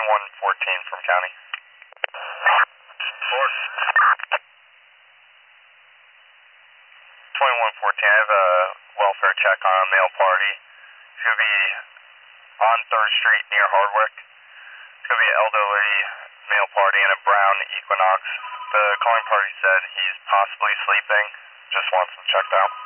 2114 from county. 2114, I have a welfare check on a male party. It's going to be on 3rd Street near Hardwick. It's going to be an elderly male party in a brown Equinox. The calling party said he's possibly sleeping, just wants him checked out.